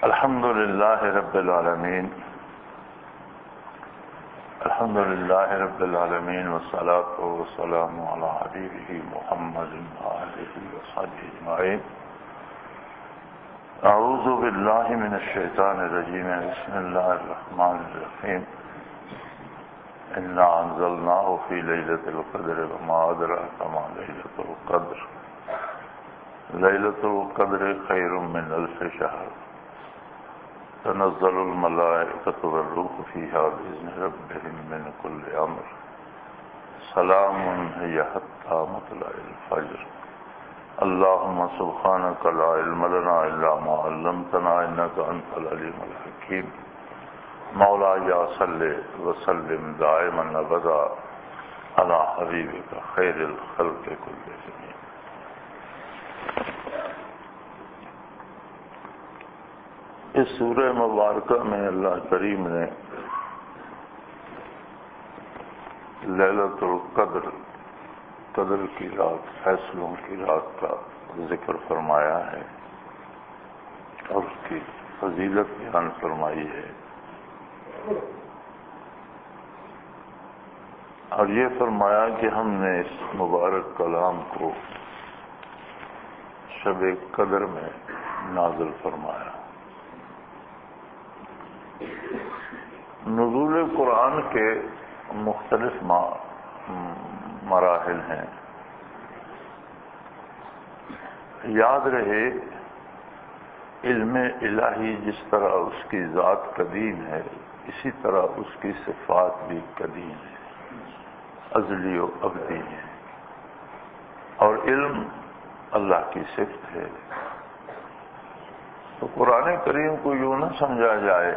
الحمد للہ رب العالمین الحمد للہ رب العالمین والصلاة والسلام علی حبیبہ محمد وآلہ وصحبہ اجمعین. اعوذ باللہ من الشیطان الرجیم. بسم اللہ الرحمن الرحیم. انا انزلناہ فی لیلۃ القدر وما ادراک ما لیلۃ القدر. لیلۃ القدر خیر من الف شہر. تنزل الملائکۃ والروح فیہا بإذن ربہم من کل امر. سلام ہی حتی مطلع الفجر. اللہم سبحانک لا علم لنا الا ما علمتنا انک انت العلیم الحکیم. مولاي صل وسلم دائما ابدا على حبیبک خیر الخلق کلهم. اس سورہ مبارکہ میں اللہ کریم نے لیلۃ القدر، قدر کی رات، فیصلوں کی رات کا ذکر فرمایا ہے اور اس کی فضیلت بیان فرمائی ہے. اور یہ فرمایا کہ ہم نے اس مبارک کلام کو شب قدر میں نازل فرمایا. نزول قرآن کے مختلف مراحل ہیں. یاد رہے علم الہی جس طرح اس کی ذات قدیم ہے، اسی طرح اس کی صفات بھی قدیم ہے، ازلی و ابدی ہے. اور علم اللہ کی صفت ہے. تو قرآن کریم کو یوں نہ سمجھا جائے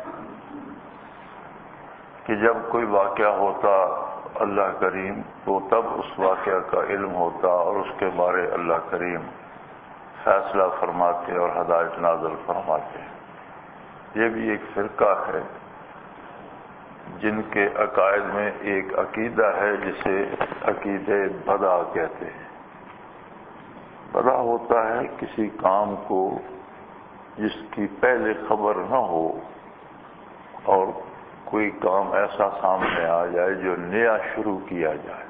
کہ جب کوئی واقعہ ہوتا اللہ کریم تو تب اس واقعہ کا علم ہوتا اور اس کے بارے اللہ کریم فیصلہ فرماتے اور ہدایت نازل فرماتے. یہ بھی ایک فرقہ ہے جن کے عقائد میں ایک عقیدہ ہے جسے عقیدہ بدع کہتے ہیں. بدع ہوتا ہے کسی کام کو جس کی پہلے خبر نہ ہو اور کوئی کام ایسا سامنے آ جائے جو نیا شروع کیا جائے.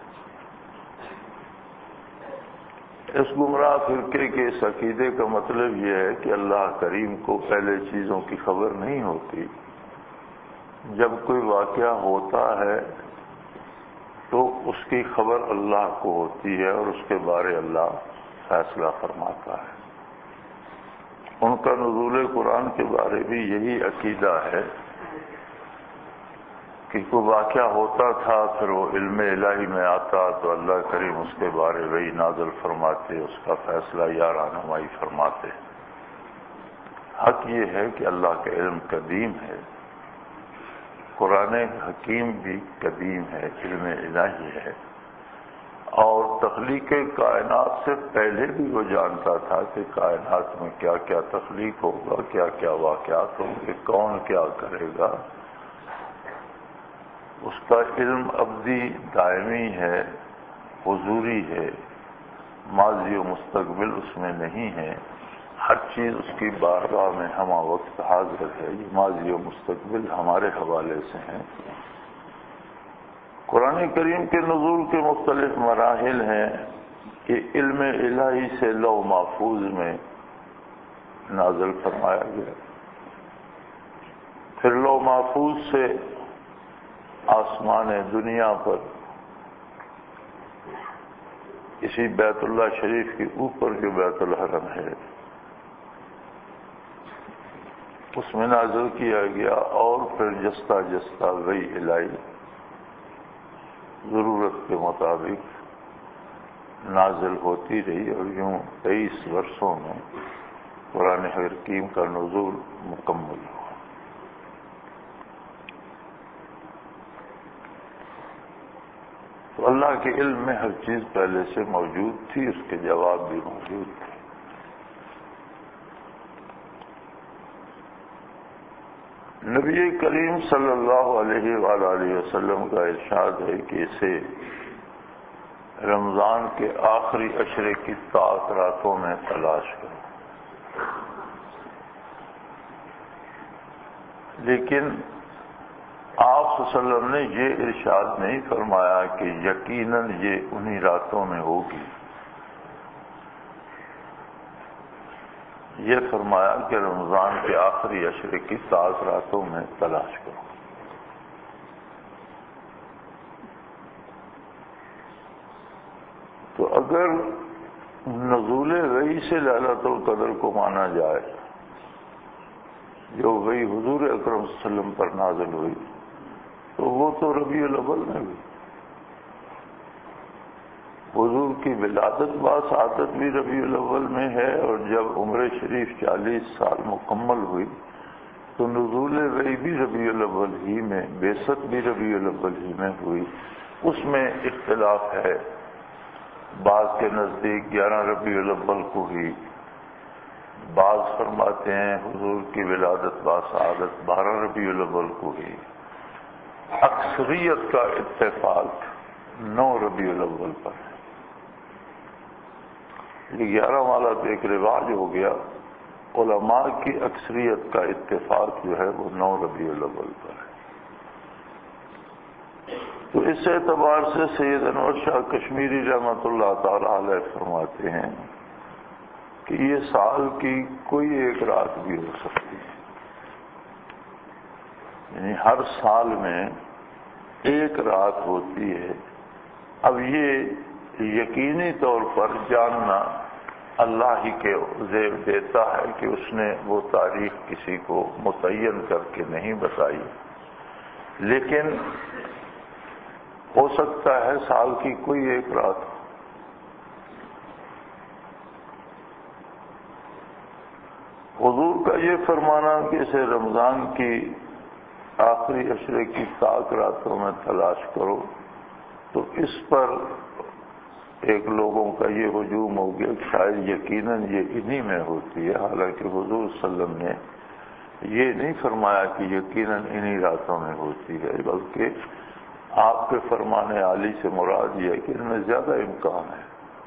اس گمراہ فرقے کے اس عقیدے کا مطلب یہ ہے کہ اللہ کریم کو پہلے چیزوں کی خبر نہیں ہوتی. جب کوئی واقعہ ہوتا ہے تو اس کی خبر اللہ کو ہوتی ہے اور اس کے بارے اللہ فیصلہ فرماتا ہے. ان کا نزول قرآن کے بارے بھی یہی عقیدہ ہے کہ کوئی واقعہ ہوتا تھا پھر وہ علم الہی میں آتا تو اللہ کریم اس کے بارے وہی نازل فرماتے، اس کا فیصلہ یا رہنمائی فرماتے. حق یہ ہے کہ اللہ کا علم قدیم ہے. قرآن حکیم بھی قدیم ہے، علم الہی ہے. اور تخلیق کائنات سے پہلے بھی وہ جانتا تھا کہ کائنات میں کیا کیا تخلیق ہوگا، کیا کیا واقعات ہوں گے، کون کیا کرے گا. اس کا علم ابدی دائمی ہے، حضوری ہے، ماضی و مستقبل اس میں نہیں ہے. ہر چیز اس کی بارگاہ میں ہمہ وقت حاضر ہے. یہ ماضی و مستقبل ہمارے حوالے سے ہیں. قرآن کریم کے نزول کے مختلف مراحل ہیں کہ علم الہی سے لوح محفوظ میں نازل فرمایا گیا، پھر لوح محفوظ سے آسمان دنیا پر اسی بیت اللہ شریف کے اوپر جو بیت الحرم ہے اس میں نازل کیا گیا. اور پھر جستا جستا وہی الہی ضرورت کے مطابق نازل ہوتی رہی اور یوں 23 برسوں میں قرآن حکیم کا نزول مکمل ہوا. تو اللہ کے علم میں ہر چیز پہلے سے موجود تھی، اس کے جواب بھی موجود تھے. نبی کریم صلی اللہ علیہ وآلہ وسلم کا ارشاد ہے کہ اسے رمضان کے آخری عشرے کی طاعت راتوں میں تلاش کرو. لیکن آپ صلی اللہ علیہ وسلم نے یہ ارشاد نہیں فرمایا کہ یقیناً یہ انہی راتوں میں ہوگی. یہ فرمایا کہ رمضان کے آخری عشرے کی 7 راتوں میں تلاش کرو. تو اگر نزول وحی سے ليلۃ القدر کو مانا جائے جو وحی حضور اکرم صلی اللہ علیہ وسلم پر نازل ہوئی تو وہ تو ربیع الاول میں ہوئی. حضور کی ولادت باسعادت بھی ربیع الاول میں ہے، اور جب عمر شریف 40 سال مکمل ہوئی تو نزول وحی بھی ربیع الاول ہی میں، بعثت بھی ربیع الاول ہی میں ہوئی. اس میں اختلاف ہے، بعض کے نزدیک 11 ربیع الاول کو ہوئی، بعض فرماتے ہیں حضور کی ولادت باسعادت 12 ربیع الاول کو ہوئی. اکثریت کا اتفاق 9 ربیع الاول پر ہے. یہ 11 والا تو ایک رواج ہو گیا، علماء کی اکثریت کا اتفاق جو ہے وہ 9 ربیع الاول پر ہے. تو اس اعتبار سے سید انور شاہ کشمیری رحمۃ اللہ تعالی علیہ فرماتے ہیں کہ یہ سال کی کوئی ایک رات بھی ہو سکتی ہے، یعنی ہر سال میں ایک رات ہوتی ہے. اب یہ یقینی طور پر جاننا اللہ ہی کے زیب دیتا ہے کہ اس نے وہ تاریخ کسی کو متعین کر کے نہیں بتائی، لیکن ہو سکتا ہے سال کی کوئی ایک رات. حضور کا یہ فرمانا کہ اسے رمضان کی آخری عشرے کی 7 راتوں میں تلاش کرو، تو اس پر ایک لوگوں کا یہ ہجوم ہو گیا کہ شاید یقیناً یہ انہی میں ہوتی ہے، حالانکہ حضور صلی اللہ علیہ وسلم نے یہ نہیں فرمایا کہ یقیناً انہی راتوں میں ہوتی ہے، بلکہ آپ کے فرمان عالی سے مراد یہ ہے کہ ان میں زیادہ امکان ہے.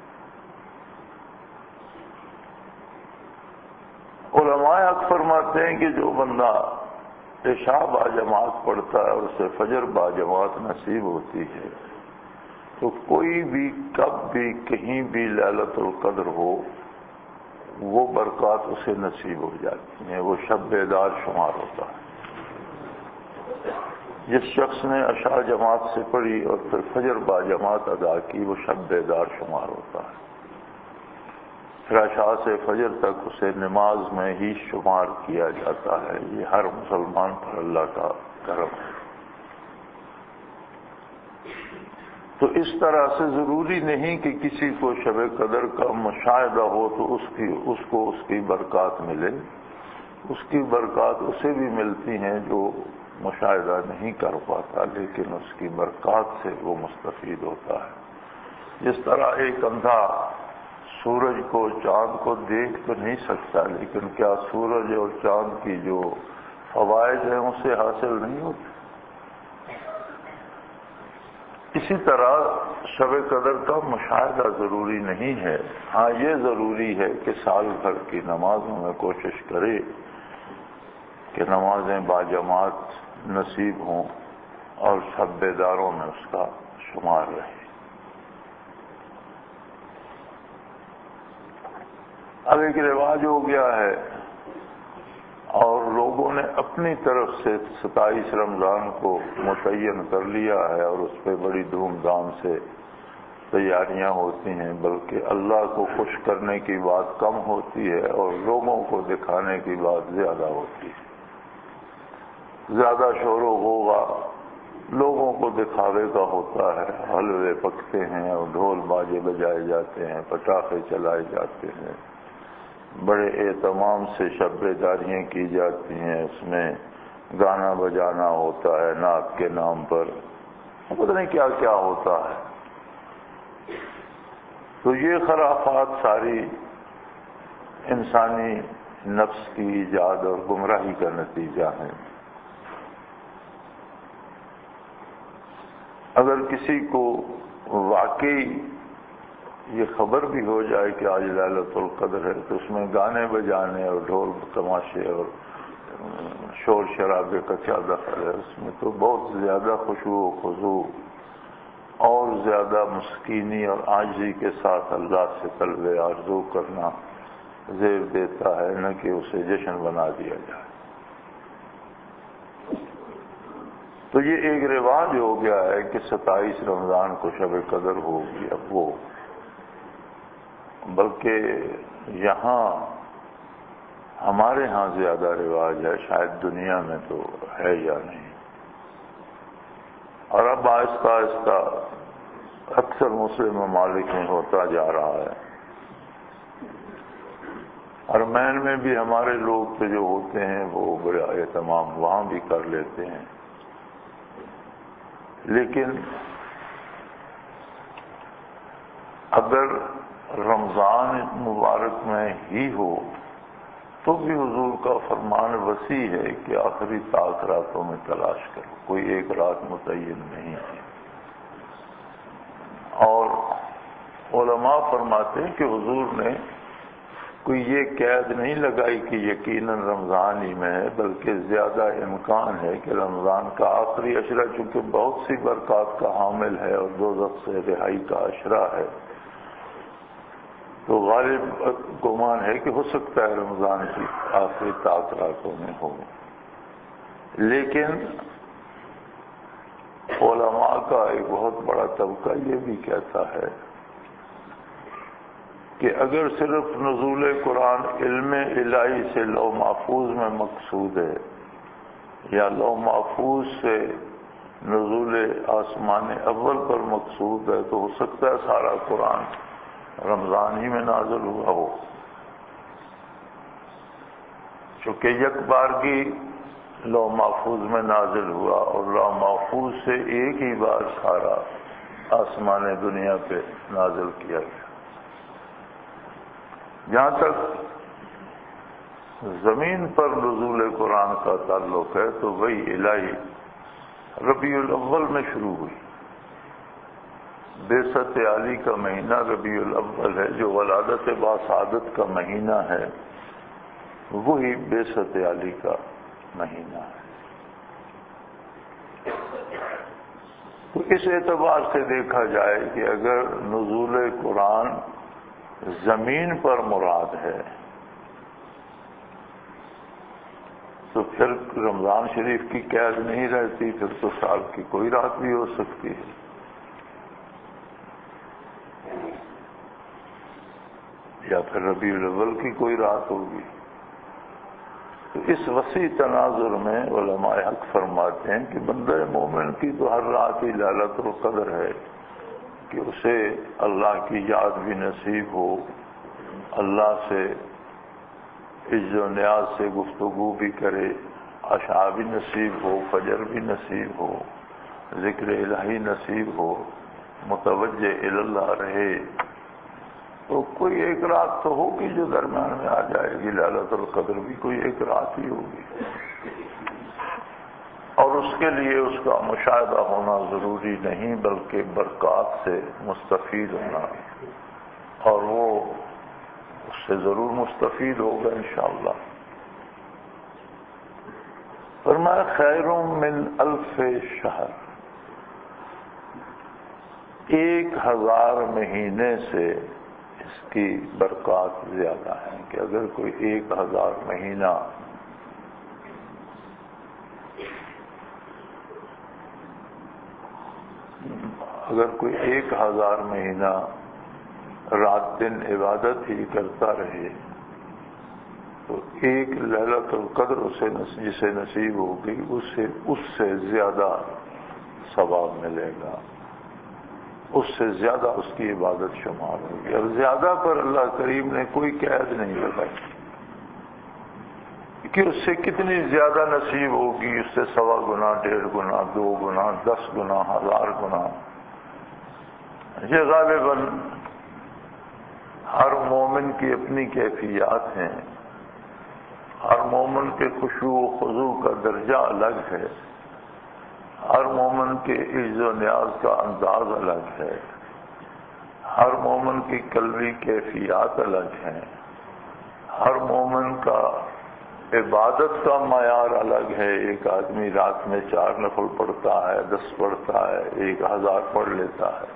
علماء حق فرماتے ہیں کہ جو بندہ عشاء باجماعت پڑھتا ہے اور اسے فجر باجماعت نصیب ہوتی ہے تو کوئی بھی کب بھی کہیں بھی ليلۃ القدر ہو وہ برکات اسے نصیب ہو جاتی ہیں، وہ شب بیدار شمار ہوتا ہے. جس شخص نے عشاء جماعت سے پڑھی اور پھر فجر باجماعت ادا کی وہ شب بیدار شمار ہوتا ہے. پھر عشاء سے فجر تک اسے نماز میں ہی شمار کیا جاتا ہے. یہ ہر مسلمان پر اللہ کا کرم ہے. تو اس طرح سے ضروری نہیں کہ کسی کو شب قدر کا مشاہدہ ہو تو اس کو اس کی برکات ملے. اس کی برکات اسے بھی ملتی ہیں جو مشاہدہ نہیں کر پاتا، لیکن اس کی برکات سے وہ مستفید ہوتا ہے. جس طرح ایک اندھا سورج کو چاند کو دیکھ تو نہیں سکتا، لیکن کیا سورج اور چاند کی جو فوائد ہیں اسے حاصل نہیں ہوتے؟ اسی طرح شب قدر کا مشاہدہ ضروری نہیں ہے. ہاں یہ ضروری ہے کہ سال بھر کی نمازوں میں کوشش کرے کہ نمازیں باجماعت نصیب ہوں اور شب بیداروں میں اس کا شمار رہے. اب ایک رواج ہو گیا ہے اور لوگوں نے اپنی طرف سے 27 رمضان کو متعین کر لیا ہے اور اس پہ بڑی دھوم دھام سے تیاریاں ہوتی ہیں، بلکہ اللہ کو خوش کرنے کی بات کم ہوتی ہے اور لوگوں کو دکھانے کی بات زیادہ ہوتی ہے. زیادہ شور و غوغا لوگوں کو دکھاوے کا ہوتا ہے. حلوے پکتے ہیں اور ڈھول باجے بجائے جاتے ہیں، پٹاخے چلائے جاتے ہیں، بڑے اہتمام سے شب بیداریاں کی جاتی ہیں. اس میں گانا بجانا ہوتا ہے نعت کے نام پر، پتہ نہیں کیا کیا ہوتا ہے. تو یہ خرافات ساری انسانی نفس کی ایجاد اور گمراہی کا نتیجہ ہے. اگر کسی کو واقعی یہ خبر بھی ہو جائے کہ آج ليلۃ القدر ہے تو اس میں گانے بجانے اور ڈھول تماشے اور شور شرابے کا کیا دخل ہے؟ اس میں تو بہت زیادہ خشوع و خضوع اور زیادہ مسکینی اور عاجزی کے ساتھ اللہ سے طلب آرزو کرنا زیب دیتا ہے، نہ کہ اسے جشن بنا دیا جائے۔ تو یہ ایک رواج ہو گیا ہے کہ 27 رمضان کو شب قدر ہوگی، اب وہ بلکہ یہاں ہمارے ہاں زیادہ رواج ہے، شاید دنیا میں تو ہے یا نہیں۔ اور اب آہستہ آہستہ اکثر مسلم ممالک میں ہوتا جا رہا ہے۔ ارمین میں بھی ہمارے لوگ تو جو ہوتے ہیں وہ بڑا اہتمام وہاں بھی کر لیتے ہیں، لیکن اگر رمضان مبارک میں ہی ہو تو بھی حضور کا فرمان وسیع ہے کہ آخری طاق راتوں میں تلاش کرو، کوئی ایک رات متعین نہیں ہے۔ اور علماء فرماتے ہیں کہ حضور نے کوئی یہ قید نہیں لگائی کہ یقیناً رمضان ہی میں ہے، بلکہ زیادہ امکان ہے کہ رمضان کا آخری عشرہ چونکہ بہت سی برکات کا حامل ہے اور دوزخ سے رہائی کا عشرہ ہے، تو غالب گمان ہے کہ ہو سکتا ہے رمضان کی آخری طاق راتوں میں ہو۔ لیکن علماء کا ایک بہت بڑا طبقہ یہ بھی کہتا ہے کہ اگر صرف نزول قرآن علم الہی سے لوح محفوظ میں مقصود ہے، یا لوح محفوظ سے نزول آسمان اول پر مقصود ہے، تو ہو سکتا ہے سارا قرآن رمضان ہی میں نازل ہوا ہو، چونکہ یک بارگی لوح محفوظ میں نازل ہوا اور لوح محفوظ سے ایک ہی بار سارا آسمان دنیا پہ نازل کیا گیا۔ جہاں تک زمین پر نزول قرآن کا تعلق ہے تو وہی الہی ربیع الاول میں شروع ہوئی۔ بعثت علی کا مہینہ ربیع الاول ہے، جو ولادت باسعادت کا مہینہ ہے، وہی بعثت علی کا مہینہ ہے۔ تو اس اعتبار سے دیکھا جائے کہ اگر نزول قرآن زمین پر مراد ہے تو پھر رمضان شریف کی قید نہیں رہتی، پھر تو سال کی کوئی رات بھی ہو سکتی ہے۔ یا پھر ربیع الاول کی کوئی رات ہوگی۔ تو اس وسیع تناظر میں علماء حق فرماتے ہیں کہ بندہ مومن کی تو ہر رات ہی لیلۃ القدر ہے کہ اسے اللہ کی یاد بھی نصیب ہو، اللہ سے عز و نیاز سے گفتگو بھی کرے، عشاء بھی نصیب ہو، فجر بھی نصیب ہو، ذکر الہی نصیب ہو، متوجہ اللہ رہے۔ تو کوئی ایک رات تو ہوگی جو درمیان میں آ جائے گی، لیلۃ القدر بھی کوئی ایک رات ہی ہوگی، اور اس کے لیے اس کا مشاہدہ ہونا ضروری نہیں بلکہ برکات سے مستفید ہونا، اور وہ اس سے ضرور مستفید ہوگا انشاءاللہ۔ فرمایا خیر من الف شہر، 1000 مہینے سے اس کی برکات زیادہ ہیں، کہ اگر کوئی 1000 مہینہ رات دن عبادت ہی کرتا رہے تو ایک لیلۃ القدر جسے نصیب ہوگی اس سے زیادہ ثواب ملے گا، اس سے زیادہ اس کی عبادت شمار ہوگی۔ اور زیادہ پر اللہ کریم نے کوئی قید نہیں لگائی کہ اس سے کتنی زیادہ نصیب ہوگی، اس سے 1.25 گنا، 1.5 گنا، 2 گنا، 10 گنا، 1000 گنا۔ یہ غالباً ہر مومن کی اپنی کیفیات ہیں، ہر مومن کے خشوع و خضوع کا درجہ الگ ہے، ہر مومن کے عز و نیاز کا انداز الگ ہے، ہر مومن کی قلبی کیفیات الگ ہیں، ہر مومن کا عبادت کا معیار الگ ہے. ایک آدمی رات میں 4 نفل پڑھتا ہے، 10 پڑھتا ہے، 1000 پڑھ لیتا ہے.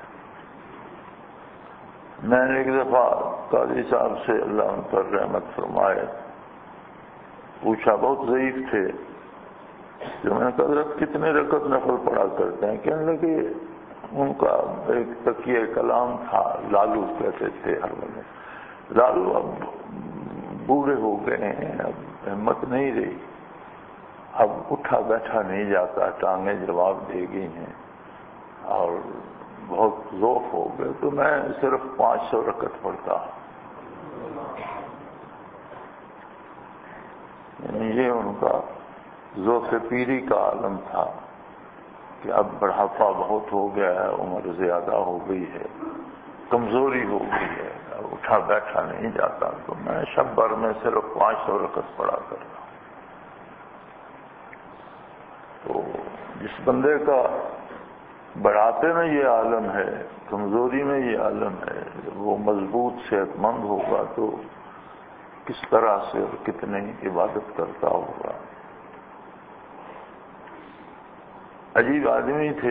میں نے ایک دفعہ قاضی صاحب سے اللہ ان پر رحمت فرمائے پوچھا، بہت ضعیف تھے، جو میں نے کہا حضرت کتنے رکعت نفل پڑھا کرتے ہیں؟ کہنے لگے ان کا ایک تکیہ کلام تھا، لالو کہتے تھے ہر وقت. لالو اب بوڑھے ہو گئے ہیں، اب ہمت نہیں رہی، اب اٹھا بیٹھا نہیں جاتا، ٹانگیں جواب دے گئی ہیں اور بہت ضعف ہو گئے، تو میں صرف 500 رکعت پڑھتا ہوں. یعنی یہ ان کا ذوق پیری کا عالم تھا کہ اب بڑھاپا بہت ہو گیا ہے، عمر زیادہ ہو گئی ہے، کمزوری ہو گئی ہے، اب اٹھا بیٹھا نہیں جاتا، تو میں شب بھر میں صرف 500 رکعت پڑھا کرتا ہوں. تو جس بندے کا بڑھاپے میں یہ عالم ہے، کمزوری میں یہ عالم ہے، وہ مضبوط صحت مند ہوگا تو کس طرح سے اور کتنی عبادت کرتا ہوگا. عجیب آدمی تھے،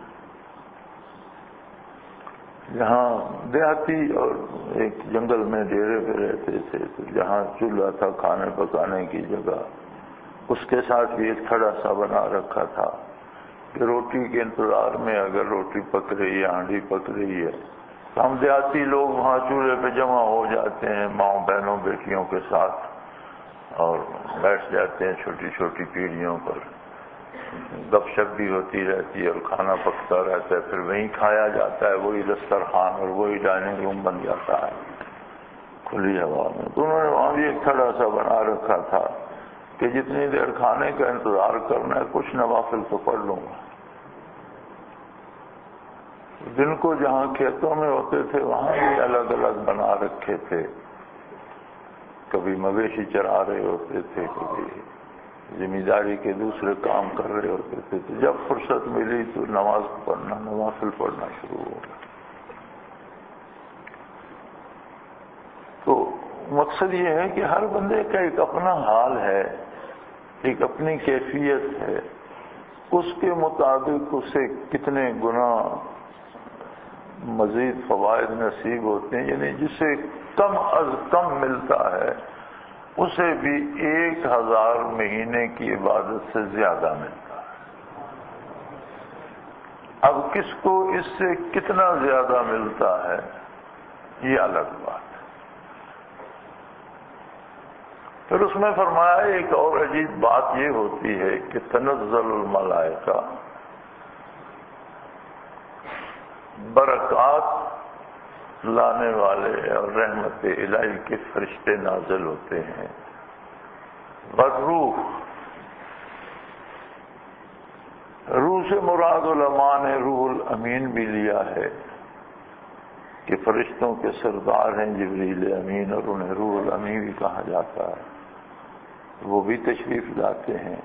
جہاں دیہاتی اور ایک جنگل میں ڈیرے پہ رہتے تھے، تو جہاں چولہا تھا کھانے پکانے کی جگہ، اس کے ساتھ بھی ایک تھڑا سا بنا رکھا تھا کہ روٹی کے انتظار میں اگر روٹی پک رہی ہے، ہانڈی پک رہی ہے، تو ہم دیہاتی لوگ وہاں چولہے پہ جمع ہو جاتے ہیں ماؤں بہنوں بیٹیوں کے ساتھ اور بیٹھ جاتے ہیں چھوٹی چھوٹی پیڑھیوں پر. گپ شپ بھی ہوتی رہتی ہے اور کھانا پکتا رہتا ہے، پھر وہیں کھایا جاتا ہے، وہی دسترخوان اور وہی ڈائننگ روم بن جاتا ہے کھلی ہوا میں. تو انہوں نے وہاں بھی ایک تھڑا سا بنا رکھا تھا کہ جتنی دیر کھانے کا انتظار کرنا ہے کچھ نوافل تو پڑھ لوں گا. دن کو جہاں کھیتوں میں ہوتے تھے وہاں بھی الگ الگ بنا رکھے تھے، کبھی مویشی چرا رہے ہوتے تھے، کبھی زمینداری کے دوسرے کام کر رہے ہوتے تھے. تو جب فرصت ملی تو نماز پڑھنا، نوافل پڑھنا شروع ہو گیا. تو مقصد یہ ہے کہ ہر بندے کا ایک اپنا حال ہے، ایک اپنی کیفیت ہے، اس کے مطابق اسے کتنے گنا مزید فوائد نصیب ہوتے ہیں. یعنی جسے کم از کم ملتا ہے اسے بھی 1000 مہینے کی عبادت سے زیادہ ملتا ہے. اب کس کو اس سے کتنا زیادہ ملتا ہے یہ الگ بات ہے. پھر اس میں فرمایا ایک اور عجیب بات یہ ہوتی ہے کہ تنزل الملائکہ، برکات لانے والے اور رحمت الہی کے فرشتے نازل ہوتے ہیں. والروح، روح سے مراد علماء نے روح الامین بھی لیا ہے کہ فرشتوں کے سردار ہیں جبریل امین، اور انہیں روح الامین بھی کہا جاتا ہے. وہ بھی تشریف لاتے ہیں.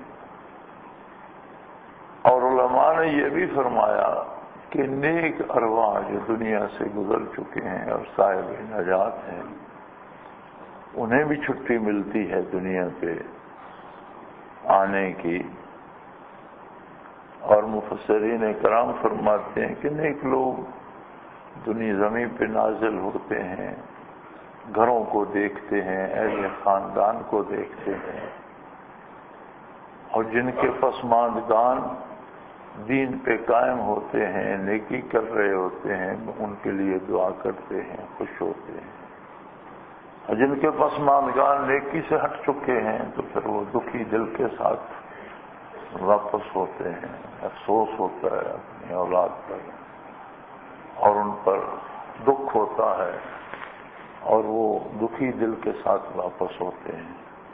اور علماء نے یہ بھی فرمایا کہ نیک ارواح جو دنیا سے گزر چکے ہیں اور صاحب نجات ہیں انہیں بھی چھٹی ملتی ہے دنیا پہ آنے کی. اور مفسرین کرام فرماتے ہیں کہ نیک لوگ دنیا زمین پہ نازل ہوتے ہیں، گھروں کو دیکھتے ہیں، اہل خاندان کو دیکھتے ہیں، اور جن کے پسماندگان دین پہ قائم ہوتے ہیں، نیکی کر رہے ہوتے ہیں، ان کے لیے دعا کرتے ہیں، خوش ہوتے ہیں. اور جن کے پسماندگان نیکی سے ہٹ چکے ہیں تو پھر وہ دکھی دل کے ساتھ واپس ہوتے ہیں. افسوس ہوتا ہے اپنی اولاد پر اور ان پر دکھ ہوتا ہے اور وہ دکھی دل کے ساتھ واپس ہوتے ہیں.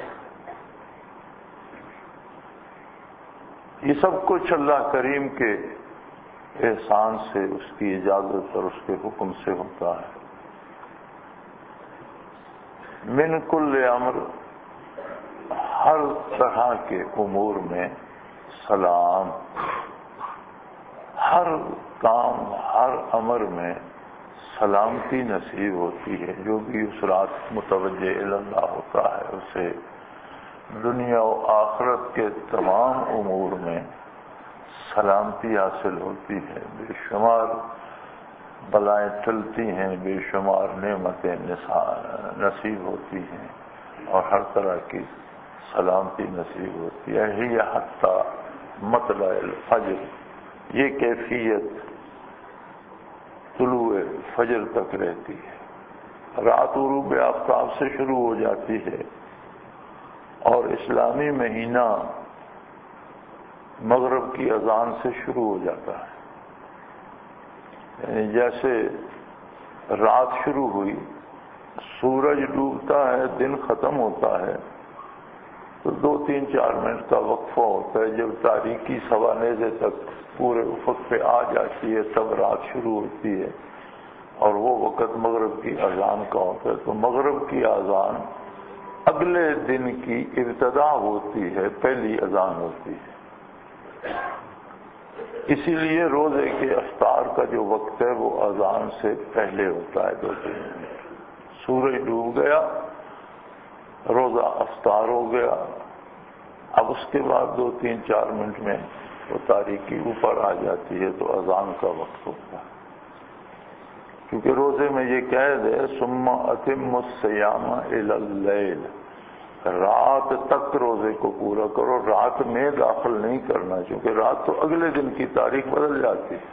یہ سب کچھ اللہ کریم کے احسان سے، اس کی اجازت اور اس کے حکم سے ہوتا ہے. من کل امر، ہر طرح کے امور میں سلام، ہر کام، ہر امر میں سلامتی نصیب ہوتی ہے. جو بھی اس رات متوجہ اللہ ہوتا ہے اسے دنیا و آخرت کے تمام امور میں سلامتی حاصل ہوتی ہے، بے شمار بلائیں ٹلتی ہیں، بے شمار نعمتیں نصیب ہوتی ہیں اور ہر طرح کی سلامتی نصیب ہوتی ہے۔ ہی حتی مطلع الفجر، یہ کیفیت طلوع فجر تک رہتی ہے۔ رات غروب آفتاب سے شروع ہو جاتی ہے اور اسلامی مہینہ مغرب کی اذان سے شروع ہو جاتا ہے۔ یعنی جیسے رات شروع ہوئی، سورج ڈوبتا ہے، دن ختم ہوتا ہے، تو 2-3-4 منٹ کا وقفہ ہوتا ہے۔ جب تاریکی سوا نیزے تک پورے افق پہ آ جاتی ہے تب رات شروع ہوتی ہے اور وہ وقت مغرب کی اذان کا ہوتا ہے۔ تو مغرب کی اذان اگلے دن کی ابتدا ہوتی ہے، پہلی اذان ہوتی ہے۔ اسی لیے روزے کے افطار کا جو وقت ہے وہ اذان سے پہلے ہوتا ہے 2-3 منٹ۔ سورج ڈوب گیا، روزہ افطار ہو گیا، اب اس کے بعد 2-3-4 منٹ میں وہ تاریکی اوپر آ جاتی ہے تو اذان کا وقت ہوتا ہے۔ کیونکہ روزے میں یہ قید ہے ثم اتموا الصیام الی اللیل، رات تک روزے کو پورا کرو، رات میں داخل نہیں کرنا، چونکہ رات تو اگلے دن کی تاریخ بدل جاتی ہے۔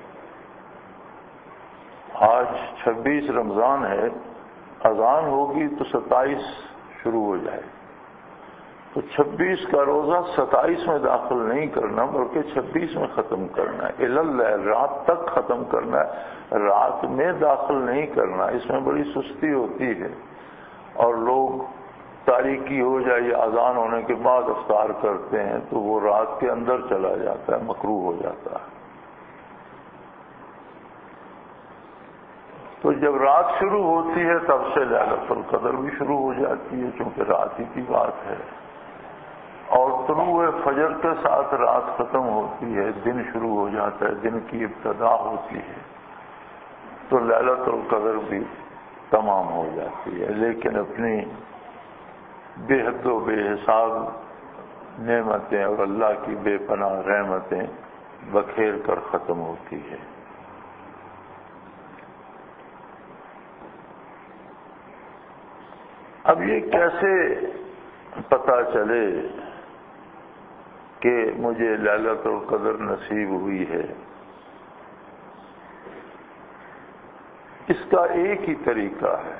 آج 26 رمضان ہے، اذان ہوگی تو 27 شروع ہو جائے، تو 26 کا روزہ 27 میں داخل نہیں کرنا بلکہ 26 میں ختم کرنا ہے۔ الی اللیل، رات تک ختم کرنا ہے، رات میں داخل نہیں کرنا۔ اس میں بڑی سستی ہوتی ہے اور لوگ تاریکی ہو جائے یا اذان ہونے کے بعد افطار کرتے ہیں تو وہ رات کے اندر چلا جاتا ہے، مکروہ ہو جاتا ہے۔ تو جب رات شروع ہوتی ہے تب سے لیلۃ القدر بھی شروع ہو جاتی ہے، چونکہ رات ہی کی بات ہے، اور طلوع فجر کے ساتھ رات ختم ہوتی ہے، دن شروع ہو جاتا ہے، دن کی ابتدا ہوتی ہے، تو لیلۃ القدر بھی تمام ہو جاتی ہے۔ لیکن اپنی بے حد و بے حساب نعمتیں اور اللہ کی بے پناہ رحمتیں بکھیر کر ختم ہوتی ہے۔ اب یہ کیسے پتہ چلے کہ مجھے لیلۃ القدر نصیب ہوئی ہے؟ اس کا ایک ہی طریقہ ہے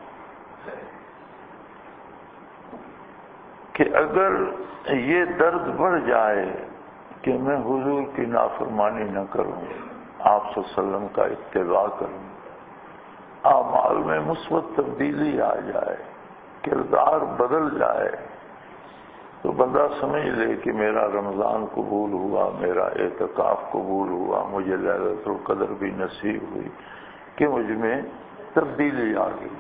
کہ اگر یہ درد بڑھ جائے کہ میں حضور کی نافرمانی نہ کروں، آپ صلی اللہ علیہ وسلم کا اتباع کروں، اعمال میں مثبت تبدیلی آ جائے، کردار بدل جائے، تو بندہ سمجھ لے کہ میرا رمضان قبول ہوا، میرا اعتکاف قبول ہوا، مجھے لیلۃ القدر بھی نصیب ہوئی، کہ مجھ میں تبدیلی آ گئی۔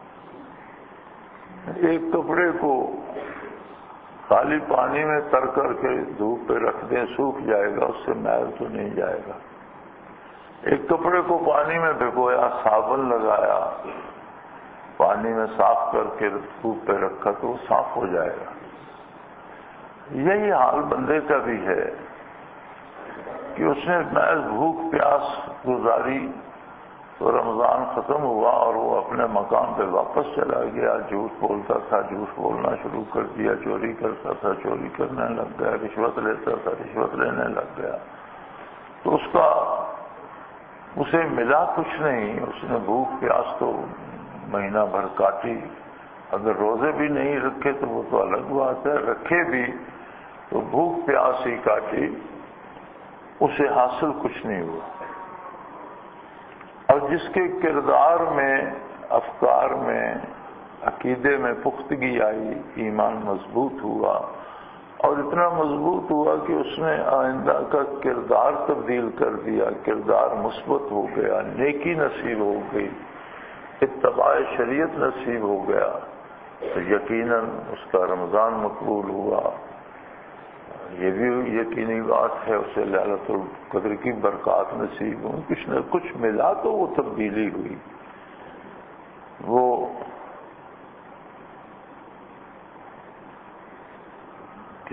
ایک کپڑے کو خالی پانی میں تر کر کے دھوپ پہ رکھ دیں، سوکھ جائے گا، اس سے میل تو نہیں جائے گا۔ ایک کپڑے کو پانی میں بھگویا، صابن لگایا، پانی میں صاف کر کے دھوپ پہ رکھا تو وہ صاف ہو جائے گا۔ یہی حال بندے کا بھی ہے کہ اس نے محض بھوک پیاس گزاری تو رمضان ختم ہوا اور وہ اپنے مقام پہ واپس چلا گیا، جھوٹ بولتا تھا، جھوٹ بولنا شروع کر دیا، چوری کرتا تھا، چوری کرنے لگ گیا، رشوت لیتا تھا، رشوت لینے لگ گیا، تو اسے ملا کچھ نہیں۔ اس نے بھوک پیاس تو مہینہ بھر کاٹی، اگر روزے بھی نہیں رکھے تو وہ تو الگ بات ہے، رکھے بھی تو بھوک پیاس ہی کاٹی، اسے حاصل کچھ نہیں ہوا۔ اور جس کے کردار میں، افکار میں، عقیدے میں پختگی آئی، ایمان مضبوط ہوا، اور اتنا مضبوط ہوا کہ اس نے آئندہ کا کردار تبدیل کر دیا، کردار مثبت ہو گیا، نیکی نصیب ہو گئی، اتباع شریعت نصیب ہو گیا، تو یقیناً اس کا رمضان مقبول ہوا۔ یہ بھی یقینی بات ہے اسے لیلۃ القدر کی برکات نصیب ہوئی، کچھ نہ کچھ ملا تو وہ تبدیلی ہوئی۔ وہ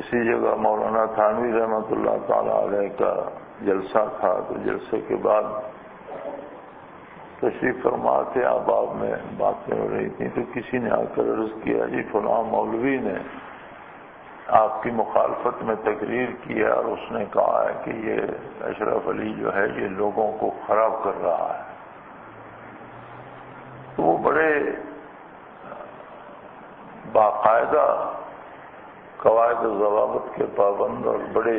کسی جگہ مولانا تھانوی رحمۃ اللہ تعالی علیہ کا جلسہ تھا، تو جلسے کے بعد تشریف فرما تھے احباب میں باتیں ہو رہی تھیں، تو کسی نے آ کر عرض کیا جی فلاں مولوی نے آپ کی مخالفت میں تقریر کی ہے اور اس نے کہا ہے کہ یہ اشرف علی جو ہے یہ لوگوں کو خراب کر رہا ہے۔ تو وہ بڑے باقاعدہ قواعد و ضوابط کے پابند اور بڑے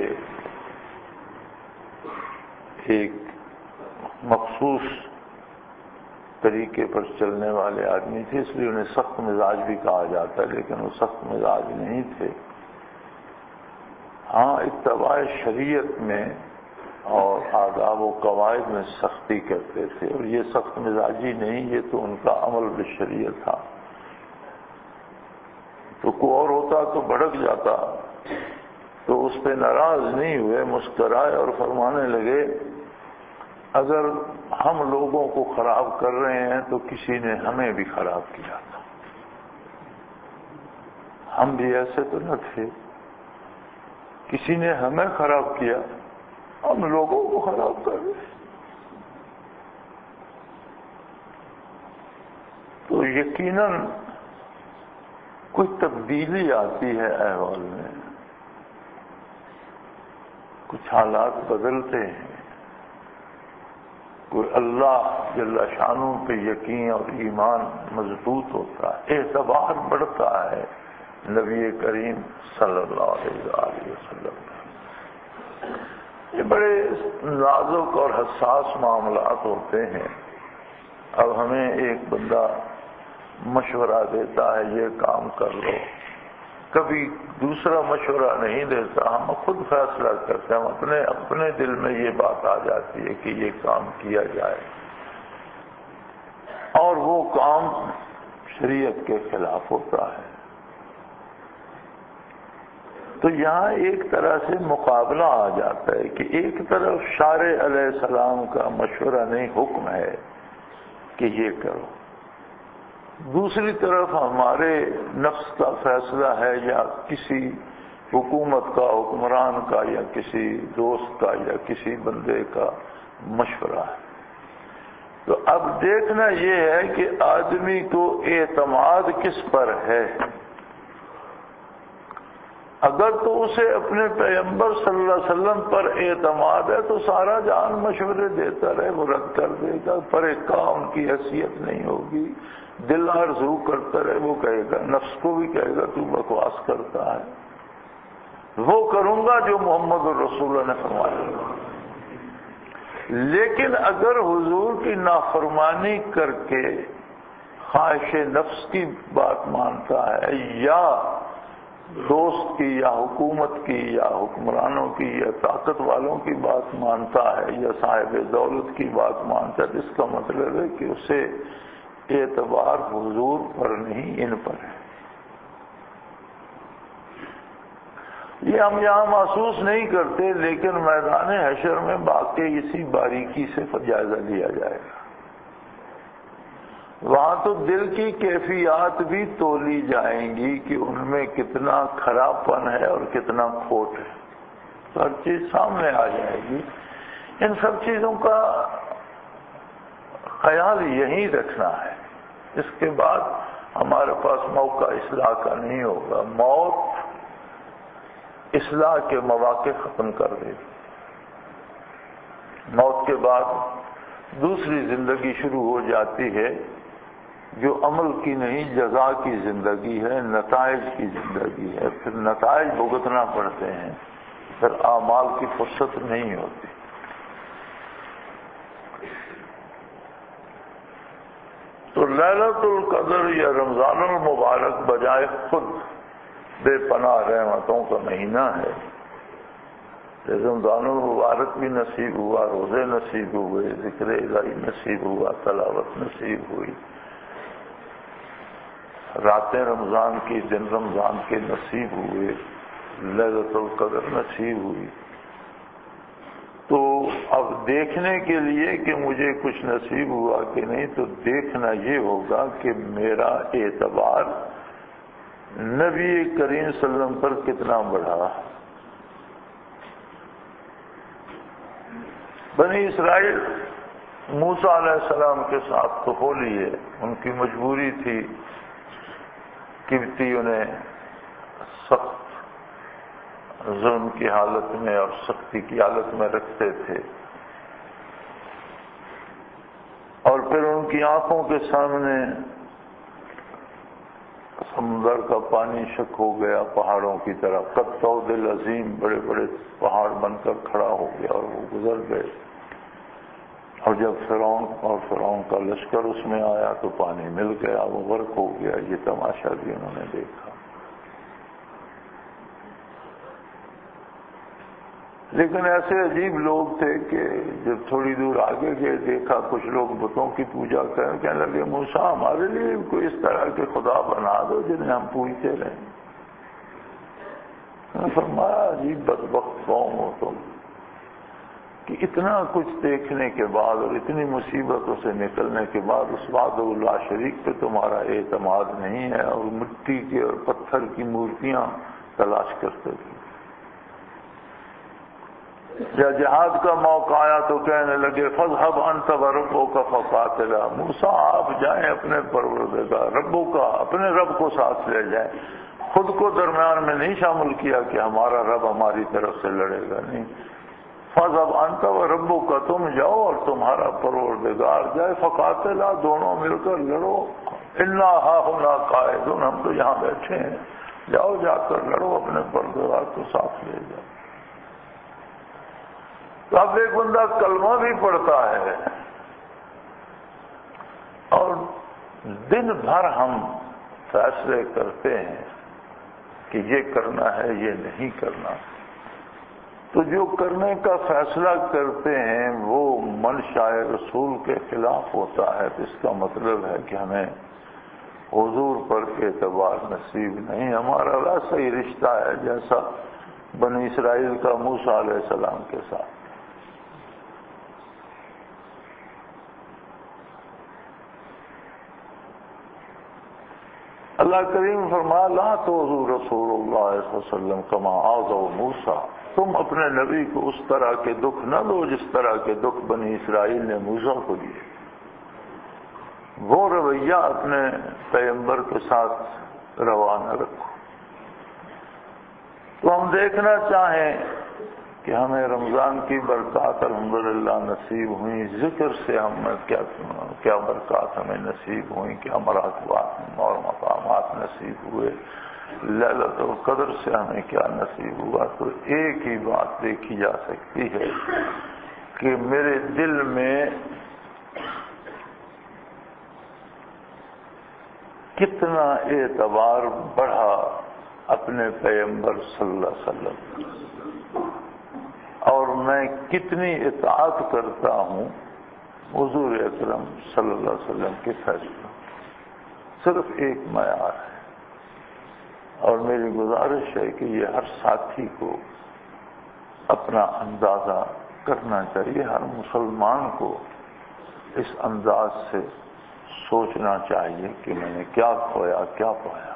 ایک مخصوص طریقے پر چلنے والے آدمی تھے، اس لیے انہیں سخت مزاج بھی کہا جاتا ہے، لیکن وہ سخت مزاج نہیں تھے۔ ہاں اتباع شریعت میں اور آداب و قواعد میں سختی کرتے تھے، اور یہ سخت مزاجی نہیں، یہ تو ان کا عمل بالشریعت تھا۔ تو کوئی اور ہوتا تو بھڑک جاتا، تو اس پہ ناراض نہیں ہوئے، مسکرائے اور فرمانے لگے اگر ہم لوگوں کو خراب کر رہے ہیں تو کسی نے ہمیں بھی خراب کیا تھا، ہم بھی ایسے تو نہ تھے، کسی نے ہمیں خراب کیا، ہم لوگوں کو خراب کر رہے ہیں۔ تو یقیناً کوئی تبدیلی آتی ہے احوال میں، کچھ حالات بدلتے ہیں، کوئی اللہ جل شانہ پہ یقین اور ایمان مضبوط ہوتا ہے، اعتبار بڑھتا ہے نبی کریم صلی اللہ علیہ وآلہ وسلم۔ یہ بڑے نازک اور حساس معاملات ہوتے ہیں۔ اب ہمیں ایک بندہ مشورہ دیتا ہے یہ کام کر لو، کبھی دوسرا مشورہ نہیں دیتا، ہم خود فیصلہ کرتے ہیں، ہم اپنے دل میں یہ بات آ جاتی ہے کہ یہ کام کیا جائے، اور وہ کام شریعت کے خلاف ہوتا ہے۔ تو یہاں ایک طرح سے مقابلہ آ جاتا ہے کہ ایک طرف شارع علیہ السلام کا مشورہ نہیں، حکم ہے کہ یہ کرو، دوسری طرف ہمارے نفس کا فیصلہ ہے یا کسی حکومت کا، حکمران کا، یا کسی دوست کا، یا کسی بندے کا مشورہ ہے۔ تو اب دیکھنا یہ ہے کہ آدمی کو اعتماد کس پر ہے۔ اگر تو اسے اپنے پیغمبر صلی اللہ علیہ وسلم پر اعتماد ہے تو سارا جان مشورے دیتا رہے، وہ رد کر دے گا، پر ایک کام کی حیثیت نہیں ہوگی، دل آرزو کرتا رہے، وہ کہے گا، نفس کو بھی کہے گا تو بکواس کرتا ہے، وہ کروں گا جو محمد الرسول اللہ نے فرمایا۔ لیکن اگر حضور کی نافرمانی کر کے خواہش نفس کی بات مانتا ہے، یا دوست کی، یا حکومت کی، یا حکمرانوں کی، یا طاقت والوں کی بات مانتا ہے، یا صاحب دولت کی بات مانتا ہے، اس کا مطلب ہے کہ اسے اعتبار حضور پر نہیں، ان پر ہے۔ یہ ہم یہاں محسوس نہیں کرتے، لیکن میدان حشر میں واقعی اسی باریکی سے جائزہ لیا جائے گا۔ وہاں تو دل کی کیفیات بھی تولی جائیں گی کہ ان میں کتنا خراب پن ہے اور کتنا کھوٹ ہے، تو ہر چیز سامنے آ جائے گی۔ ان سب چیزوں کا خیال یہی رکھنا ہے، اس کے بعد ہمارے پاس موقع اصلاح کا نہیں ہوگا۔ موت اصلاح کے مواقع ختم کر دے گی۔ موت کے بعد دوسری زندگی شروع ہو جاتی ہے، جو عمل کی نہیں، جزا کی زندگی ہے، نتائج کی زندگی ہے، پھر نتائج بھگتنا پڑتے ہیں، پھر اعمال کی فرصت نہیں ہوتی۔ تو لیلۃ القدر یا رمضان المبارک بجائے خود بے پناہ رحمتوں کا مہینہ ہے۔ رمضان المبارک بھی نصیب ہوا، روزے نصیب ہوئے، ذکر الہی نصیب ہوا، تلاوت نصیب ہوئی، راتیں رمضان کی، دن رمضان کے نصیب ہوئے، لیلۃ القدر نصیب ہوئی۔ تو اب دیکھنے کے لیے کہ مجھے کچھ نصیب ہوا کہ نہیں، تو دیکھنا یہ ہوگا کہ میرا اعتبار نبی کریم صلی اللہ علیہ وسلم پر کتنا بڑھا۔ بنی اسرائیل موسیٰ علیہ السلام کے ساتھ تو ہو لیے، ان کی مجبوری تھی، قبطی انہیں سخت ظلم کی حالت میں اور سختی کی حالت میں رکھتے تھے، اور پھر ان کی آنکھوں کے سامنے سمندر کا پانی شک ہو گیا پہاڑوں کی طرح، قد طود العظیم، بڑے بڑے پہاڑ بن کر کھڑا ہو گیا اور وہ گزر گئے۔ اور جب فرعون کا لشکر اس میں آیا تو پانی مل گیا، وہ غرق ہو گیا۔ یہ تماشا بھی انہوں نے دیکھا۔ لیکن ایسے عجیب لوگ تھے کہ جب تھوڑی دور آگے گئے دیکھا کچھ لوگ بتوں کی پوجا کریں، کہنے لگے موسیٰ ہمارے لیے کوئی اس طرح کے خدا بنا دو جنہیں ہم پوجتے رہیں۔ فرمایا عجیب بدبخت قوم ہو تم کہ اتنا کچھ دیکھنے کے بعد اور اتنی مصیبتوں سے نکلنے کے بعد اس وحدہ لا شریک پہ تمہارا اعتماد نہیں ہے، اور مٹی کے اور پتھر کی مورتیاں تلاش کرتے تھے۔ جب جہاد کا موقع آیا تو کہنے لگے فاذهب انت وربک فقاتلا، موسیٰ آپ جائیں اپنے پروردگار ربوں کا، اپنے رب کو ساتھ لے جائیں، خود کو درمیان میں نہیں شامل کیا کہ ہمارا رب ہماری طرف سے لڑے گا، نہیں، فاذهب انت وربک، تم جاؤ اور تمہارا پروردگار جائے، فقاتلا، دونوں مل کر لڑو، انا ہاہنا قاعدون، ہم تو یہاں بیٹھے ہیں، جاؤ جا کر لڑو، اپنے پروردگار کو ساتھ لے جاؤ۔ تو اب ایک بندہ کلمہ بھی پڑھتا ہے اور دن بھر ہم فیصلے کرتے ہیں کہ یہ کرنا ہے یہ نہیں کرنا، تو جو کرنے کا فیصلہ کرتے ہیں وہ منشاء رسول کے خلاف ہوتا ہے، تو اس کا مطلب ہے کہ ہمیں حضور پر اعتبار نصیب نہیں، ہمارا ویسا ہی رشتہ ہے جیسا بنی اسرائیل کا موسیٰ علیہ السلام کے ساتھ۔ اللہ کریم فرمایا لا تؤذوا رسول اللہ صلی اللہ علیہ وسلم کما آذوا موسیٰ، تم اپنے نبی کو اس طرح کے دکھ نہ دو جس طرح کے دکھ بنی اسرائیل نے موسیٰ کو دیے۔ وہ رویہ اپنے پیغمبر کے ساتھ روانہ رکھو۔ تو ہم دیکھنا چاہیں کہ ہمیں رمضان کی برکات الحمدللہ نصیب ہوئی، ذکر سے ہمیں کیا برکات ہمیں نصیب ہوئی، کیا مراتبات اور مقامات نصیب ہوئے، لیلۃ القدر سے ہمیں کیا نصیب ہوا۔ تو ایک ہی بات دیکھی جا سکتی ہے کہ میرے دل میں کتنا اعتبار بڑھا اپنے پیغمبر صلی اللہ علیہ وسلم، اور میں کتنی اطاعت کرتا ہوں حضور اکرم صلی اللہ علیہ وسلم کے فیصلوں۔ صرف ایک معیار ہے، اور میری گزارش ہے کہ یہ ہر ساتھی کو اپنا اندازہ کرنا چاہیے، ہر مسلمان کو اس انداز سے سوچنا چاہیے کہ میں نے کیا کھویا کیا پایا۔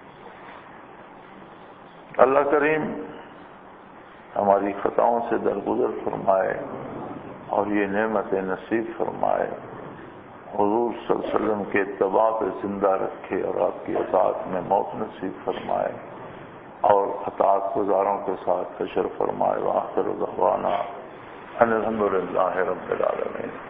اللہ کریم ہماری خطاؤں سے درگزر فرمائے اور یہ نعمت نصیب فرمائے، حضور صلی اللہ علیہ وسلم کے اتباع پہ زندہ رکھے اور آپ کی اطاعت میں موت نصیب فرمائے، اور اطاعت گزاروں کے ساتھ حشر فرمائے۔ وآخر دعوانا ان الحمد للہ رب العالمین۔